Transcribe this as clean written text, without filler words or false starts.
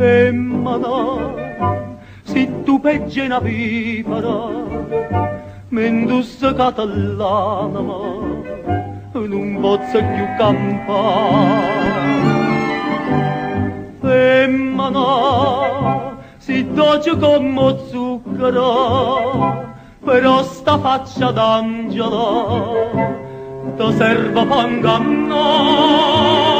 Femmina, se tu peggi una vipera, mendusse catalana, non posso più campare. Femmina, si dolce come zucchero, però sta faccia d'angelo, ti serve per ingannare.